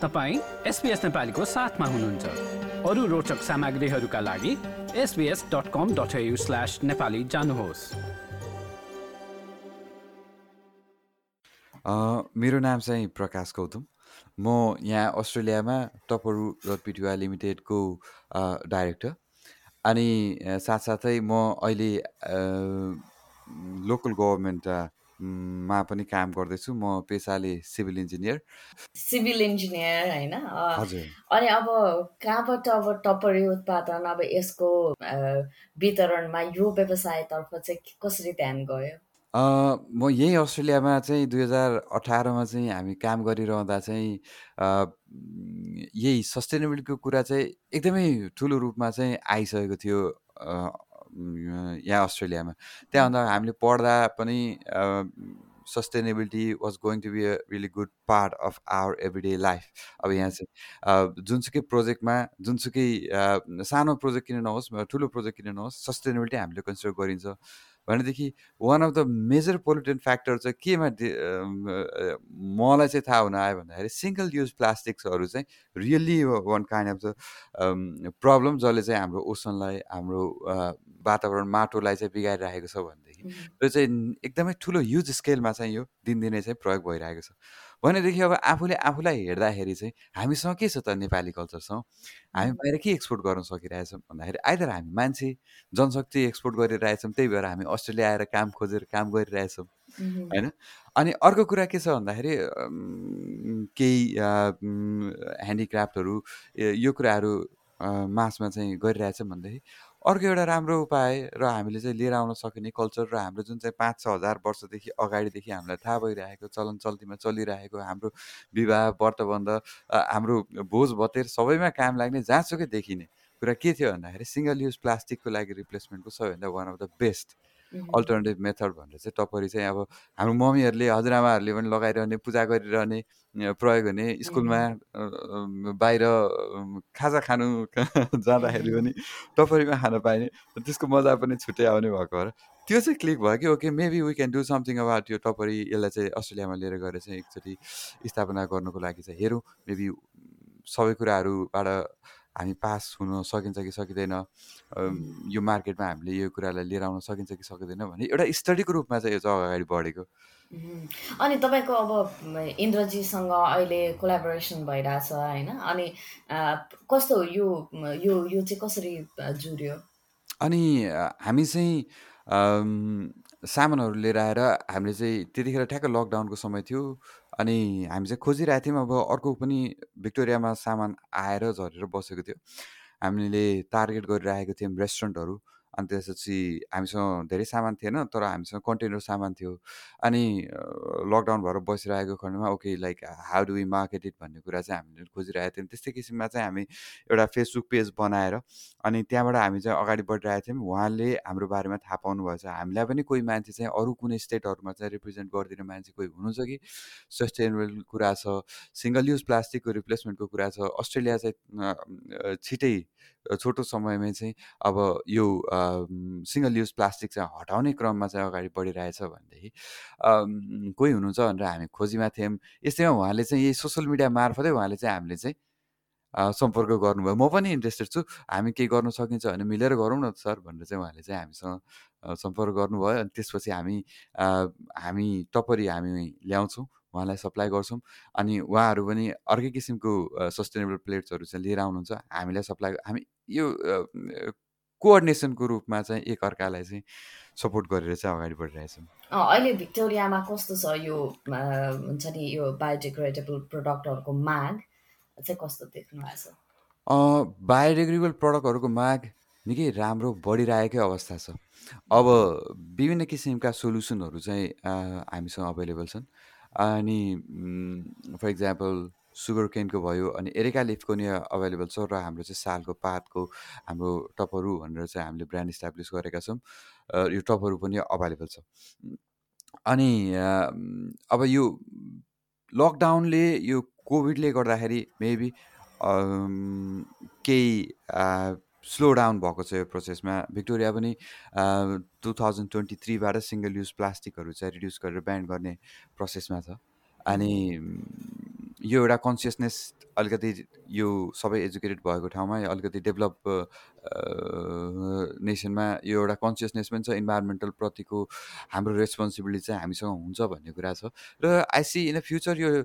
तपाईँ SBS नेपालीको साथमा हुनुहुन्छ। अरू रोचक सामग्रीहरूका लागि sbs.com.au/nepali जानुहोस्। मेरो नाम चाहिँ प्रकाश गौतम। म यहाँ अस्ट्रेलियामा टपरू पिटुवा लिमिटेडको डाइरेक्टर अनि साथसाथै म अहिले लोकल गभर्मेन्ट मा पनि काम गर्दैछु। म पेसाले सिभिल इन्जिनियर हैन। हजुर। अनि अब कहाँबाट अब टपरी उत्पादन अब यसको वितरणमा यो व्यवसायतर्फ चाहिँ कसरी ध्यान गयो? म यही अस्ट्रेलियामा चाहिँ 2018मा चाहिँ हामी काम गरिरहँदा चाहिँ यही सस्टेनेबिलिटीको कुरा चाहिँ एकदमै ठुलो रूपमा चाहिँ आइसकेको थियो यहाँ अस्ट्रेलियामा। त्यहाँ भन्दा हामीले पढ्दा पनि sustainability was going to be a really good part of our everyday life. अब यहाँ चाहिँ जुनसुकै प्रोजेक्टमा जुनसुकै सानो प्रोजेक्ट किन नहोस् ठुलो प्रोजेक्ट किन नहोस् सस्टेनेबिलिटी हामीले कन्सिडर गरिन्छ भनेदेखि one of the major pollutant factor चाहिँ केमा मलाई चाहिँ थाहा हुन आयो भन्दाखेरि सिङ्गल युज प्लास्टिक्सहरू चाहिँ really one kind of the problem जसले चाहिँ हाम्रो ओसनलाई हाम्रो वातावरण माटोलाई चाहिँ बिगारिरहेको छ भनेदेखि त्यो चाहिँ एकदमै ठुलो ह्युज स्केलमा चाहिँ यो दिनदिनै चाहिँ प्रयोग भइरहेको छ भनेदेखि अब आफूले आफूलाई हेर्दाखेरि चाहिँ हामीसँग के छ त नेपाली कल्चरसँग हामी बाहिर के एक्सपोर्ट गर्न सकिरहेछौँ भन्दाखेरि आइदर हामी मान्छे जनशक्ति एक्सपोर्ट गरिरहेछौँ त्यही भएर हामी अस्ट्रेलिया आएर काम खोजेर काम गरिरहेछौँ होइन। अनि अर्को कुरा के छ भन्दाखेरि केही ह्यान्डिक्राफ्टहरू यो कुराहरू मासमा चाहिँ गरिरहेछौँ भनेदेखि अर्को एउटा राम्रो उपाय र हामीले चाहिँ लिएर आउन सकिने कल्चर र हाम्रो जुन चाहिँ 5-6 हजार वर्षदेखि अगाडिदेखि हामीलाई थाहा भइरहेको चलन चल्तीमा चलिरहेको हाम्रो विवाह व्रतबन्ध हाम्रो भोज भतेर सबैमा काम लाग्ने जहाँसुकै देखिने कुरा के थियो भन्दाखेरि सिङ्गल युज प्लास्टिकको लागि रिप्लेसमेन्टको सबैभन्दा one of the best alternative method भनेर चाहिँ टपरी चाहिँ अब हाम्रो मम्मीहरूले हजुरआमाहरूले पनि लगाइरहने पूजा गरिरहने प्रयोग हुने स्कुलमा बाहिर खाजा खानु जाँदाखेरि पनि टपरीमा खान पाइने त्यसको मजा पनि छुट्टै आउने भएको भएर त्यो चाहिँ क्लिक भयो कि okay maybe we can do something about यो टपरी यसलाई चाहिँ अस्ट्रेलियामा लिएर गएर चाहिँ एकचोटि स्थापना गर्नुको लागि चाहिँ हेरौँ मेबी सबै कुराहरूबाट हामी पास हुन सकिन्छ कि सकिँदैन यो मार्केटमा हामीले यो कुरालाई लिएर आउन सकिन्छ कि सकिँदैन भने एउटा स्टडीको रूपमा चाहिँ यो चाहिँ अगाडि बढेको। अनि तपाईँको अब इन्द्रजीसँग अहिले कोलाबोरेसन भइरहेछ होइन अनि कस्तो यो यो यो चाहिँ कसरी जुड्यो? अनि हामी चाहिँ सामानहरू लिएर आएर हामीले चाहिँ त्यतिखेर ठ्याक्क लकडाउनको समय थियो अनि हामी चाहिँ खोजिरहेको थियौँ अब अर्को पनि भिक्टोरियामा सामान आएर झरेर बसेको थियो। हामीले टार्गेट गरिरहेको थियौँ रेस्टुरेन्टहरू अनि त्यसपछि हामीसँग धेरै सामान थिएन तर हामीसँग कन्टेनर सामान थियो अनि लकडाउन भएर बसिरहेको खण्डमा okay like how do we market it भन्ने कुरा चाहिँ हामीले खोजिरहेको थियौँ। त्यस्तै किसिममा चाहिँ हामी एउटा फेसबुक पेज बनाएर अनि त्यहाँबाट हामी चाहिँ अगाडि बढिरहेको थियौँ। उहाँले हाम्रो बारेमा थाहा पाउनु भएछ हामीलाई पनि कोही मान्छे चाहिँ अरू कुनै स्टेटहरूमा चाहिँ रिप्रेजेन्ट गरिदिने मान्छे कोही हुनुहुन्छ कि सस्टेनेबल कुरा छ सिङ्गल युज प्लास्टिकको रिप्लेसमेन्टको कुरा छ अस्ट्रेलिया चाहिँ छिटै छोटो समयमै चाहिँ अब यो सिङ्गल युज प्लास्टिक चाहिँ हटाउने क्रममा चाहिँ अगाडि बढिरहेछ भनेदेखि कोही हुनुहुन्छ भनेर हामी खोजीमा थियौँ। यस्तैमा उहाँले चाहिँ यही सोसियल मिडिया मार्फतै उहाँले चाहिँ हामीले चाहिँ सम्पर्क गर्नुभयो। म पनि इन्ट्रेस्टेड छु हामी केही गर्न सकिन्छ भने मिलेर गरौँ न सर भनेर चाहिँ उहाँले चाहिँ हामीसँग सम्पर्क गर्नुभयो अनि त्यसपछि हामी टपरी हामी ल्याउँछौँ उहाँलाई सप्लाई गर्छौँ अनि उहाँहरू पनि अर्कै किसिमको सस्टेनेबल प्लेट्सहरू चाहिँ लिएर आउनुहुन्छ हामीलाई सप्लाई हामी यो कोअर्डिनेसनको रूपमा चाहिँ एकअर्कालाई चाहिँ सपोर्ट गरेर चाहिँ अगाडि बढिरहेछौँ। अहिले भिक्टोरियामा कस्तो छ यो हुन्छ नि यो बायोडिग्रेडेबल प्रडक्टहरूको माग चाहिँ कस्तो देख्नु भएको छ? बायोडिग्रेडेबल प्रडक्टहरूको माग निकै राम्रो बढिरहेकै अवस्था छ। अब विभिन्न किसिमका सोल्युसनहरू चाहिँ हामीसँग अभाइलेबल छन् अनि फर इक्जाम्पल सुगर केनको भयो अनि एरेका लिफको नि अभाइलेबल छ र हाम्रो चाहिँ सालको पातको हाम्रो टपहरू भनेर चाहिँ हामीले ब्रान्ड इस्टाब्लिस गरेका छौँ। यो टपहरू पनि अभाइलेबल छ अनि अब यो लकडाउनले यो कोभिडले गर्दाखेरि मेबी केही स्लो डाउन भएको छ यो प्रोसेसमा। भिक्टोरिया पनि 2023बाट सिङ्गल युज प्लास्टिकहरू चाहिँ रिड्युस गरेर ब्यान गर्ने प्रोसेसमा छ अनि यो एउटा कन्सियसनेस अलिकति यो सबै एजुकेटेड भएको ठाउँमा अलिकति डेभलप नेसनमा यो एउटा कन्सियसनेस पनि छ इन्भाइरोमेन्टल प्रतिको हाम्रो रेस्पोन्सिबिलिटी चाहिँ हामीसँग हुन्छ भन्ने कुरा छ र I see in the future यो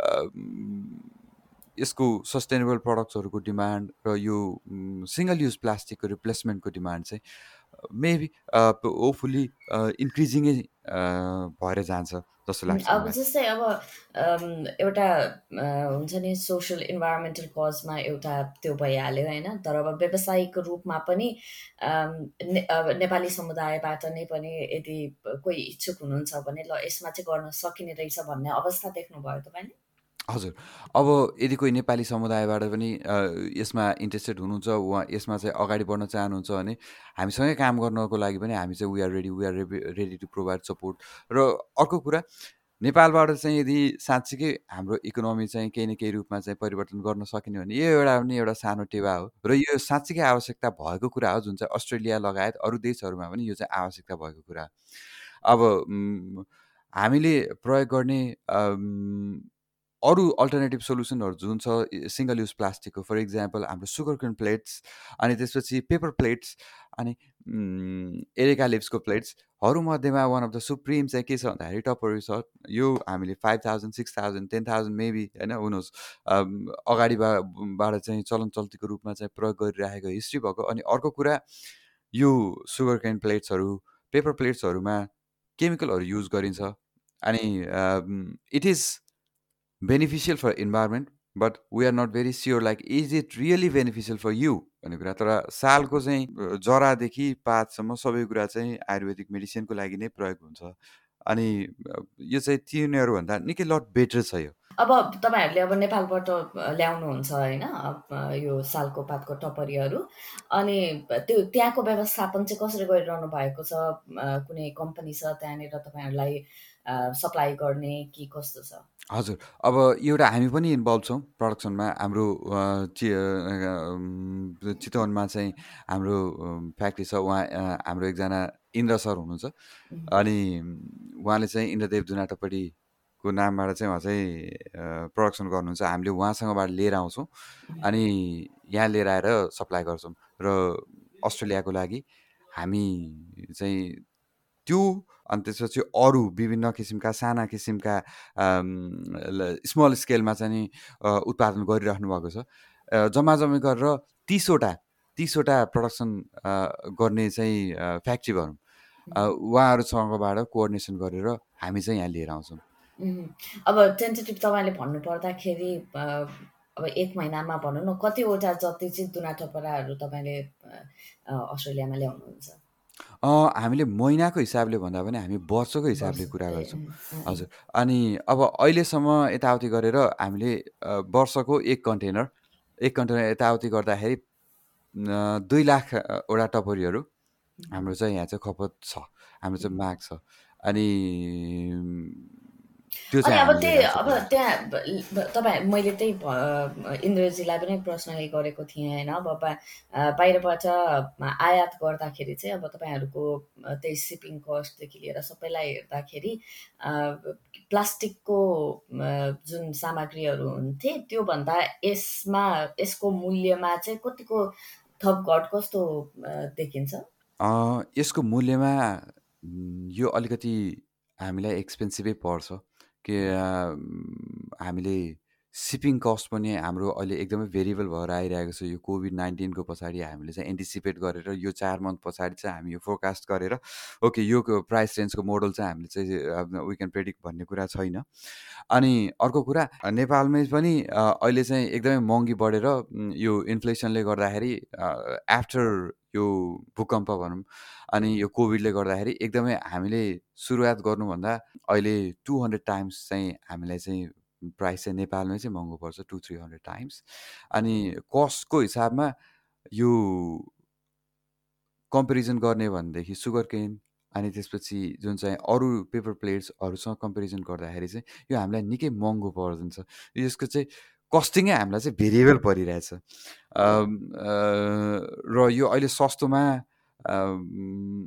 यसको सस्टेनेबल प्रडक्ट्सहरूको डिमान्ड र यो सिङ्गल युज प्लास्टिकको रिप्लेसमेन्टको डिमान्ड चाहिँ मेबी होपफुल्ली इन्क्रिजिङै भएर जान्छ जस्तो लाग्छ अब मलाई जस्तै अब एउटा हुन्छ नि सोसल इन्भाइरोमेन्टल कजमा एउटा त्यो भइहाल्यो होइन, तर अब व्यावसायिक रूपमा पनि अब नेपाली समुदायबाट नै पनि यदि कोही इच्छुक हुनुहुन्छ भने ल यसमा चाहिँ गर्न सकिने रहेछ भन्ने अवस्था देख्नुभयो तपाईँले? हजुर अब यदि कोही नेपाली समुदायबाट पनि यसमा इन्ट्रेस्टेड हुनुहुन्छ उहाँ यसमा चाहिँ अगाडि बढ्न चाहनुहुन्छ भने हामीसँगै काम गर्नको लागि पनि हामी चाहिँ we are ready to provide support. र अर्को कुरा नेपालबाट चाहिँ यदि साँच्चीकै हाम्रो इकोनोमी चाहिँ केही न केही रूपमा चाहिँ परिवर्तन गर्न सकिने भने यो एउटा पनि एउटा सानो टेवा हो र यो साँच्चीकै आवश्यकता भएको कुरा हो जुन चाहिँ अस्ट्रेलिया लगायत अरू देशहरूमा पनि यो चाहिँ आवश्यकता भएको कुरा हो। अब हामीले प्रयोग गर्ने अरू अल्टरनेटिभ सोल्युसनहरू जुन छ सिङ्गल युज प्लास्टिकको, फर इक्जाम्पल हाम्रो सुगर केन प्लेट्स, अनि त्यसपछि पेपर प्लेट्स, अनि एरेका लिप्सको प्लेट्सहरू मध्येमा वान अफ द सुप्रिम चाहिँ के छ भन्दाखेरि टपरी छ। यो हामीले 5000 6000 10,000 मेबी होइन हुनुहोस् अगाडिबाट चाहिँ चलन चल्तीको रूपमा चाहिँ प्रयोग गरिरहेको हिस्ट्री भएको। अनि अर्को कुरा यो सुगर केन प्लेट्सहरू पेपर प्लेट्सहरूमा केमिकलहरू युज गरिन्छ अनि it is beneficial for environment but we are not very sure like is it really beneficial for you भन्ने कुरा। तर सालको चाहिँ जरादेखि पातसम्म सबै कुरा चाहिँ आयुर्वेदिक मेडिसिनको लागि नै प्रयोग हुन्छ अनि यो चाहिँ तिनीहरूभन्दा निकै लट बेटर छ यो। अब तपाईँहरूले अब नेपालबाट ल्याउनुहुन्छ होइन यो सालको पातको टपरीहरू, अनि त्यो त्यहाँको व्यवस्थापन चाहिँ कसरी गरिरहनु भएको छ? कुनै कम्पनी छ त्यहाँनिर तपाईँहरूलाई सप्लाई गर्ने कि कस्तो छ? हजुर अब एउटा हामी पनि इन्भल्भ छौँ प्रडक्सनमा। हाम्रो चितवनमा चाहिँ हाम्रो फ्याक्ट्री छ। उहाँ हाम्रो एकजना इन्द्र सर हुनुहुन्छ अनि उहाँले चाहिँ इन्द्रदेव दुना टपरीको नामबाट चाहिँ उहाँ चाहिँ प्रडक्सन गर्नुहुन्छ। हामीले उहाँसँगबाट लिएर आउँछौँ अनि यहाँ लिएर आएर सप्लाई गर्छौँ र अस्ट्रेलियाको लागि हामी चाहिँ त्यो अनि त्यसपछि अरू विभिन्न किसिमका साना किसिमका स्मल स्केलमा चाहिँ उत्पादन गरिराख्नु भएको छ। जम्मा गरेर 30वटा प्रडक्सन गर्ने चाहिँ फ्याक्ट्री भनौँ उहाँहरूसँगबाट कोअर्डिनेसन गरेर हामी चाहिँ यहाँ लिएर आउँछौँ। अब टेन्टेटिभ तपाईँले भन्नु पर्दाखेरि अब 1 महिनामा भनौँ न कतिवटा जति चाहिँ दुना टपराहरू तपाईँले अस्ट्रेलियामा ल्याउनुहुन्छ? हामीले महिनाको हिसाबले भन्दा पनि हामी वर्षको हिसाबले कुरा गर्छौँ। हजुर अनि अब अहिलेसम्म यताउति गरेर हामीले वर्षको 1 कन्टेनर यताउति गर्दाखेरि 2 लाखवटा टपरीहरू हाम्रो चाहिँ यहाँ चाहिँ खपत छ, हाम्रो चाहिँ माग छ। अनि त्यो अनि चाहिँ अब हामीले अब त्यहाँ तपाईँ मैले त्यही इन्द्रजीलाई पनि प्रश्न गरेको थिएँ होइन। अब बाहिरबाट आयात गर्दाखेरि चाहिँ अब तपाईँहरूको त्यही सिपिङ कस्टदेखि लिएर सबैलाई हेर्दाखेरि प्लास्टिकको जुन सामग्रीहरू हुन्थे त्योभन्दा यसको मूल्यमा चाहिँ कतिको थप घट कस्तो देखिन्छ? यसको मूल्यमा यो अलिकति हामीलाई एक्सपेन्सिभै पर्छ कि हामीले सिपिङ कस्ट पनि हाम्रो अहिले एकदमै भेरिएबल भएर आइरहेको छ। यो कोभिड-19 को पछाडि हामीले चाहिँ एन्टिसिपेट गरेर यो 4 मन्थ पछाडि चाहिँ हामी यो फोरकास्ट गरेर ओके यो प्राइस रेन्जको मोडल चाहिँ हामीले चाहिँ वी क्यान प्रेडिक्ट भन्ने कुरा छैन। अनि अर्को कुरा नेपालमै पनि अहिले चाहिँ एकदमै महँगी बढेर यो इन्फ्लेसनले गर्दाखेरि आफ्टर यो भूकम्प भनौँ अनि यो कोभिडले गर्दाखेरि एकदमै हामीले सुरुवात गर्नुभन्दा अहिले 200 टाइम्स चाहिँ हामीलाई चाहिँ प्राइस चाहिँ नेपालमै चाहिँ महँगो पर्छ 200-300 टाइम्स। अनि कस्टको हिसाबमा यो कम्पेरिजन गर्ने भनेदेखि सुगर केन अनि त्यसपछि जुन चाहिँ अरू पेपर प्लेट्सहरूसँग कम्पेरिजन गर्दाखेरि चाहिँ यो हामीलाई निकै महँगो पर्छ। यसको चाहिँ कस्टिङै हामीलाई चाहिँ भेरिएबल परिरहेछ र यो अहिले सस्तोमा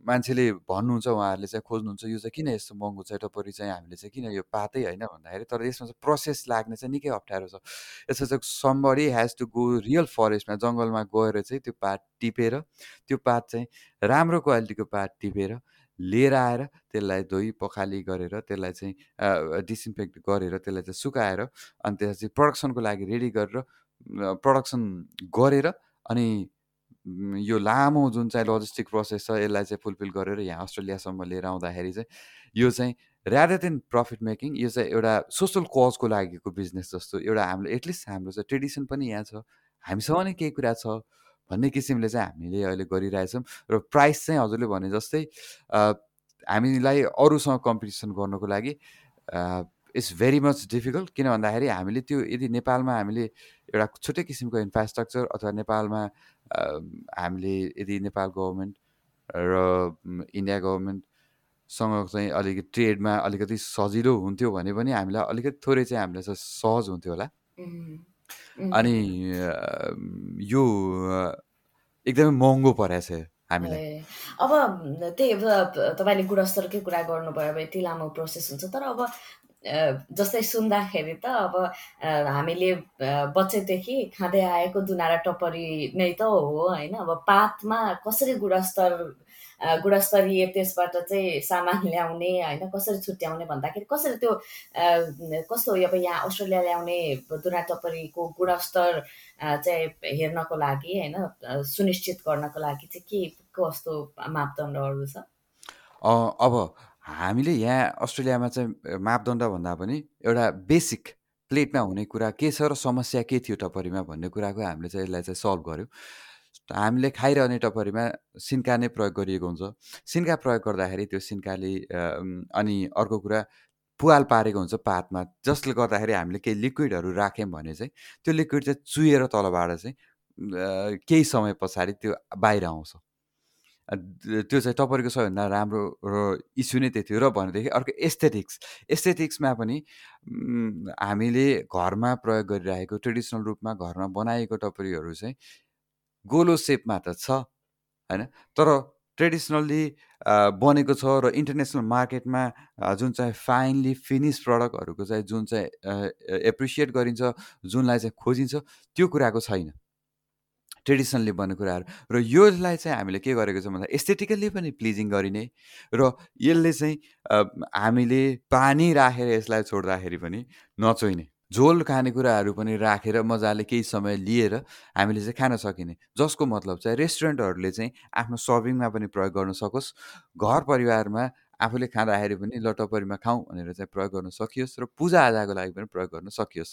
मान्छेले भन्नुहुन्छ, उहाँहरूले चाहिँ खोज्नुहुन्छ यो चाहिँ किन यस्तो महँगो छ टपरी चाहिँ, हामीले चाहिँ किन यो पातै होइन भन्दाखेरि, तर यसमा चाहिँ प्रोसेस लाग्ने चाहिँ निकै अप्ठ्यारो छ। यसमा चाहिँ somebody has to go real फरेस्टमा, जङ्गलमा गएर चाहिँ त्यो पात टिपेर, त्यो पात चाहिँ राम्रो क्वालिटीको पात टिपेर लिएर आएर त्यसलाई धोइ पखाली गरेर त्यसलाई चाहिँ डिसइन्फेक्ट गरेर त्यसलाई चाहिँ सुकाएर अनि त्यसलाई चाहिँ प्रडक्सनको लागि रेडी गरेर प्रडक्सन गरेर अनि यो लामो जुन चाहिँ लजिस्टिक प्रोसेस छ यसलाई चाहिँ फुलफिल गरेर यहाँ अस्ट्रेलियासम्म लिएर आउँदाखेरि चाहिँ यो चाहिँ रादर देन प्रफिट मेकिङ, यो चाहिँ एउटा सोसल कजको लागिको बिजनेस जस्तो एउटा हाम्रो एटलिस्ट हाम्रो चाहिँ ट्रेडिसन पनि यहाँ छ, हामीसँग नै केही कुरा छ भन्ने किसिमले चाहिँ हामीले अहिले गरिरहेछौँ। र प्राइस चाहिँ हजुरले भने जस्तै हामीलाई अरूसँग कम्पिटिसन गर्नको लागि इट्स भेरी मच डिफिकल्ट, किन भन्दाखेरि हामीले त्यो यदि नेपालमा हामीले एउटा छुट्टै किसिमको इन्फ्रास्ट्रक्चर अथवा नेपालमा हामीले यदि नेपाल गभर्मेन्ट र इन्डिया गभर्मेन्टसँग चाहिँ अलिकति ट्रेडमा अलिकति सजिलो हुन्थ्यो भने पनि हामीलाई अलिकति थोरै चाहिँ हामीलाई चाहिँ सहज हुन्थ्यो होला। अनि यो एकदमै महँगो परेछ हामीलाई। अब त्यही तपाईँले गुणस्तरकै कुरा गर्नुभयो, अब यति लामो प्रोसेस हुन्छ। तर अब जस्तै सुन्दाखेरि त अब हामीले बच्चैदेखि खाँदै आएको दुना र टपरी नै त हो होइन। अब पातमा कसरी गुणस्तरीय त्यसबाट चाहिँ सामान ल्याउने होइन, कसरी छुट्याउने भन्दाखेरि कसरी त्यो कस्तो अब यहाँ अस्ट्रेलिया ल्याउने दुना टपरीको गुणस्तर चाहिँ हेर्नको लागि होइन, सुनिश्चित गर्नको लागि चाहिँ के कस्तो मापदण्डहरू छ? अब हामीले यहाँ अस्ट्रेलियामा चाहिँ मापदण्ड भन्दा पनि एउटा बेसिक प्लेटमा हुने कुरा के छ र समस्या के थियो टपरीमा भन्ने कुराको हामीले चाहिँ यसलाई चाहिँ सल्भ गऱ्यौँ। हामीले खाइरहने टपरीमा सिन्का नै प्रयोग गरिएको हुन्छ। सिन्का प्रयोग गर्दाखेरि त्यो सिन्काले अनि अर्को कुरा पुवाल पारेको हुन्छ पातमा, जसले गर्दाखेरि हामीले केही लिक्विडहरू राख्यौँ भने चाहिँ त्यो लिक्विड चाहिँ चुहेर तलबाट चाहिँ केही समय पछाडि त्यो बाहिर आउँछ। त्यो चाहिँ टपरीको सबैभन्दा राम्रो इस्यु नै त्यो थियो। र भनेदेखि अर्को एस्थेटिक्समा पनि हामीले घरमा प्रयोग गरिरहेको ट्रेडिसनल रूपमा घरमा बनाएको टपरीहरू चाहिँ गोलो सेपमा त छ होइन, तर ट्रेडिसनल्ली बनेको छ र इन्टरनेसनल मार्केटमा जुन चाहिँ फाइनली फिनिस प्रडक्टहरूको चाहिँ जुन चाहिँ एप्रिसिएट गरिन्छ, जुनलाई चाहिँ खोजिन्छ, त्यो कुराको छैन ट्रेडिसनली बन्ने कुराहरू। र यसलाई चाहिँ हामीले के गरेको छौँ भन्दा एस्थेटिकल्ली पनि प्लिजिङ गरिने, र यसले चाहिँ हामीले पानी राखेर यसलाई छोड्दाखेरि पनि नचोइने, झोल खानेकुराहरू पनि राखेर मजाले केही समय लिएर हामीले चाहिँ खान सकिने, जसको मतलब चाहिँ रेस्टुरेन्टहरूले चाहिँ आफ्नो सर्भिङमा पनि प्रयोग गर्न सकोस्, घर परिवारमा आफूले खाँदाखेरि पनि ल टपरीमा खाउँ भनेर चाहिँ प्रयोग गर्न सकियोस्, र पूजाआजाको लागि पनि प्रयोग गर्न सकियोस्।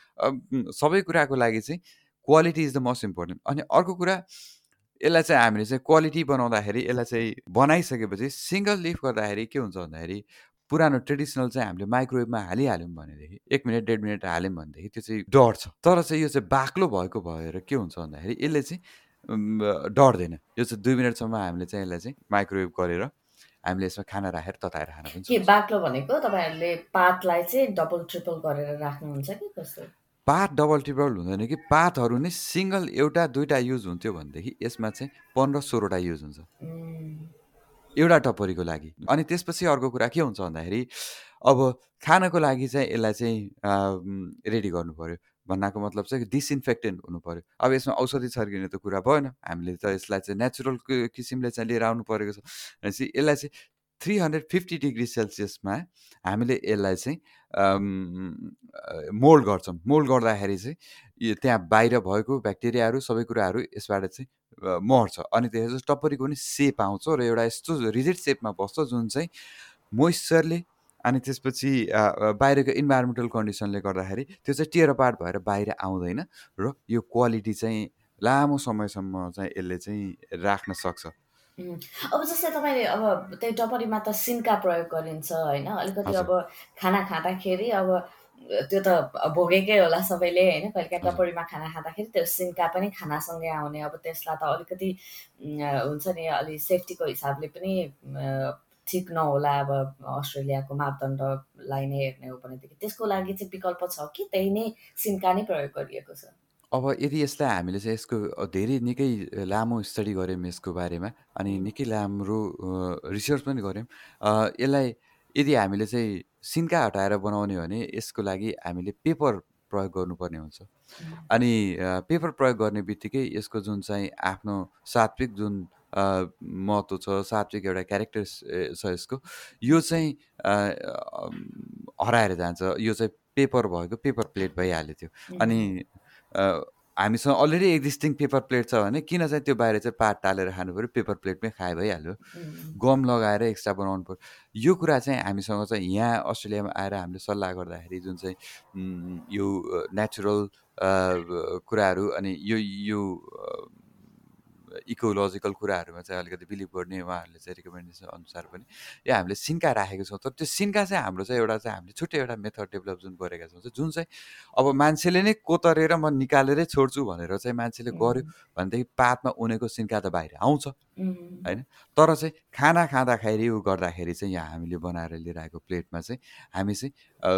सबै कुराको लागि चाहिँ quality is the most important. अनि अर्को कुरा, यसलाई चाहिँ हामीले चाहिँ क्वालिटी बनाउँदाखेरि यसलाई चाहिँ बनाइसकेपछि सिङ्गल लिफ गर्दाखेरि के हुन्छ भन्दाखेरि पुरानो ट्रेडिसनल चाहिँ हामीले माइक्रोवेभमा हालिहाल्यौँ भनेदेखि 1 मिनट 1.5 मिनट हाल्यौँ भनेदेखि त्यो चाहिँ डढ्छ। तर चाहिँ यो चाहिँ बाक्लो भएको भएर के हुन्छ भन्दाखेरि यसले चाहिँ डढ्दैन। यो चाहिँ 2 मिनटसम्म हामीले चाहिँ यसलाई चाहिँ माइक्रोवेभ गरेर हामीले यसमा खाना राखेर तताएर खाना पनि के बाक्लो भनेको तपाईँहरूले पातलाई चाहिँ डबल ट्रिपल गरेर राख्नुहुन्छ कि कस्तो? पात डबल ट्रिपल हुँदैन कि, पातहरू नै सिङ्गल एउटा दुईवटा युज हुन्थ्यो भनेदेखि यसमा चाहिँ 15-16वटा युज हुन्छ एउटा टपरीको लागि। अनि त्यसपछि अर्को कुरा के हुन्छ भन्दाखेरि अब खानको लागि चाहिँ यसलाई चाहिँ रेडी गर्नु पऱ्यो। भन्नाको मतलब चाहिँ डिसइन्फेक्टेन्ट हुनु पऱ्यो। अब यसमा औषधि छर्किने त कुरा भएन, हामीले त यसलाई चाहिँ नेचुरल किसिमले चाहिँ लिएर आउनु परेको छ भनेपछि यसलाई चाहिँ 350 डिग्री सेल्सियसमा हामीले यसलाई चाहिँ मोल्ड गर्छौँ। मोल्ड गर्दाखेरि चाहिँ त्यहाँ बाहिर भएको ब्याक्टेरियाहरू सबै कुराहरू यसबाट चाहिँ मर्छ, अनि त्यसपछि टपरीको पनि सेप आउँछ र एउटा यस्तो रिजिड सेपमा बस्छ जुन चाहिँ मोइस्चरले अनि त्यसपछि बाहिरको इन्भाइरोमेन्टल कन्डिसनले गर्दाखेरि त्यो चाहिँ टियर अपार्ट भएर बाहिर आउँदैन, र यो क्वालिटी चाहिँ लामो समयसम्म चाहिँ यसले चाहिँ राख्न सक्छ। अब जस्तै तपाईँले अब त्यही टपरीमा त सिन्का प्रयोग गरिन्छ होइन, अलिकति अब खाना खाँदाखेरि अब त्यो त भोगेकै होला सबैले होइन, कहिलेकाहीँ टपरीमा खाना खाँदाखेरि त्यो सिन्का पनि खानासँगै आउने, अब त्यसलाई त अलिकति हुन्छ नि अलि सेफ्टीको हिसाबले पनि ठिक नहोला। अब अस्ट्रेलियाको मापदण्डलाई नै हेर्ने हो भनेदेखि त्यसको लागि चाहिँ विकल्प छ कि त्यही नै सिन्का नै प्रयोग गरिएको छ? अब यदि यसलाई हामीले चाहिँ यसको धेरै निकै लामो स्टडी गऱ्यौँ यसको बारेमा अनि निकै राम्रो रिसर्च पनि गऱ्यौँ। यसलाई यदि हामीले चाहिँ सिन्का हटाएर बनाउने हो भने यसको लागि हामीले पेपर प्रयोग गर्नुपर्ने हुन्छ। अनि पेपर प्रयोग गर्ने बित्तिकै यसको जुन चाहिँ आफ्नो सात्विक जुन महत्त्व छ, सात्विक एउटा क्यारेक्टर छ यसको, यो चाहिँ हराएर जान्छ। यो चाहिँ पेपर भएको पेपर प्लेट भइहाल्यो त्यो। अनि हामीसँग अलरेडी एक्जिस्टिङ पेपर प्लेट छ भने किन चाहिँ त्यो बाहिर चाहिँ पात टालेर खानु पऱ्यो, पेपर प्लेटमै खाए भइहाल्यो। गम लगाएर एक्स्ट्रा बनाउनु पऱ्यो। यो कुरा चाहिँ हामीसँग चाहिँ यहाँ अस्ट्रेलियामा आएर हामीले सल्लाह गर्दाखेरि जुन चाहिँ यो नेचुरल कुराहरू अनि यो इकोलोजिकल कुराहरूमा चाहिँ अलिकति बिलिभ गर्ने उहाँहरूले चाहिँ रिकमेन्डेसन अनुसार पनि यो हामीले सिन्का राखेको छौँ। तर त्यो सिन्का चाहिँ हाम्रो चाहिँ एउटा चाहिँ हामीले छुट्टै एउटा मेथड डेभलप जुन गरेका छौँ, जुन चाहिँ अब मान्छेले नै कोतरेर म निकालेरै छोड्छु भनेर चाहिँ मान्छेले गर्यो भनेदेखि पातमा उनेको सिन्का त बाहिर आउँछ होइन। तर चाहिँ खाना खाँदाखेरि उ गर्दाखेरि चाहिँ यहाँ हामीले बनाएर लिएर आएको प्लेटमा चाहिँ हामी चाहिँ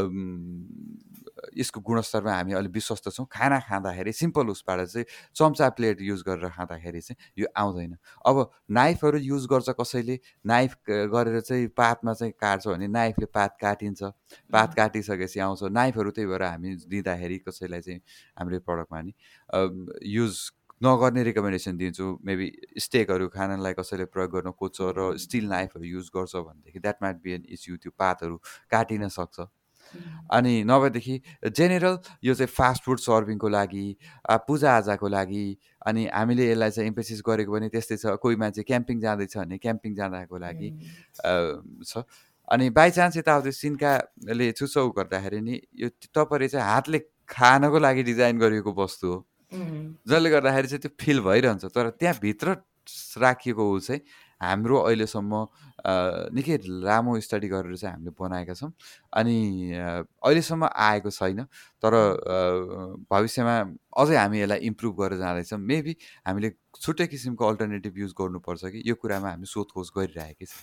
यसको गुणस्तरमा हामी अलिक विश्वस्त छौँ। खाना खाँदाखेरि सिम्पल उसबाट चाहिँ चम्चा प्लेट युज गरेर खाँदाखेरि चाहिँ यो आउँदैन। अब नाइफहरू युज गर्छ कसैले, नाइफ गरेर चाहिँ पातमा चाहिँ काट्छ भने नाइफले पात काटिन्छ, पात काटिसकेपछि आउँछ नाइफहरू। त्यही भएर हामी दिँदाखेरि कसैलाई चाहिँ हाम्रो प्रडक्टमा नि युज नगर्ने रिकमेन्डेसन दिन्छु। मेबी स्टेकहरू खानलाई कसैले प्रयोग गर्न खोज्छ र स्टिल नाइफहरू युज गर्छ भनेदेखि that might be an issue, त्यो पातहरू काटिन सक्छ। अनि नभएदेखि जेनेरल यो चाहिँ फास्ट फुड सर्भिङको लागि, पूजाआजाको लागि, अनि हामीले यसलाई चाहिँ इम्फेसिस गरेको पनि त्यस्तै छ। कोही मान्छे क्याम्पिङ जाँदैछ भने क्याम्पिङ जाँदाको लागि छ। अनि बाइचान्स यताउति सिन्काले छुछौ गर्दाखेरि नि यो तपाईँले चाहिँ हातले खानको लागि डिजाइन गरिएको वस्तु हो, जसले गर्दाखेरि चाहिँ त्यो फिल भइरहन्छ। तर त्यहाँभित्र राखिएको ऊ चाहिँ हाम्रो अहिलेसम्म निकै लामो स्टडी गरेर चाहिँ हामीले बनाएका छौँ। अनि अहिलेसम्म आएको छैन, तर भविष्यमा अझै हामी यसलाई इम्प्रुभ गरेर जाँदैछौँ। मेबी हामीले छुट्टै किसिमको अल्टरनेटिभ युज गर्नुपर्छ कि यो कुरामा हामी सोधखोज गरिरहेकै छौँ।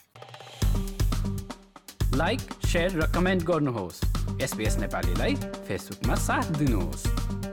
लाइक, शेयर र कमेन्ट गर्नुहोस्। SBS नेपालीलाई फेसबुकमा साथ दिनुहोस्।